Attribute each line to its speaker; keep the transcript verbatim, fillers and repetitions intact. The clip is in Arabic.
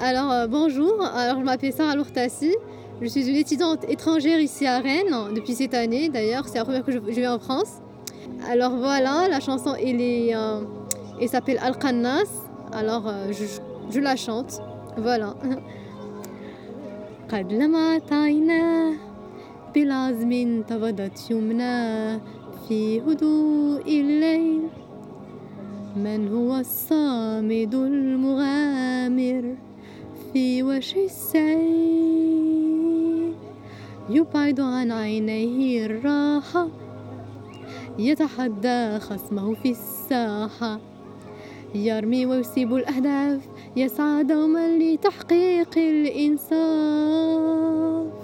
Speaker 1: Alors, heu, bonjour, alors je m'appelle Sarah Lourtassi, je suis une étudiante étrangère ici à Rennes, depuis cette année d'ailleurs, c'est la première que je je vais en France. Alors voilà, la chanson elle est, heu, elle s'appelle Al-Qannas, alors, heu, je je la chante, voilà. قد لمعت عيناه بالعزم انتفضت يمناه في هدوء الليل من هو الصامد المغامر في وشي السعيد يبعد عن عينيه الراحة يتحدى خصمه في الساحة يرمي ويصيب الأهداف يسعى دوما لتحقيق الإنصاف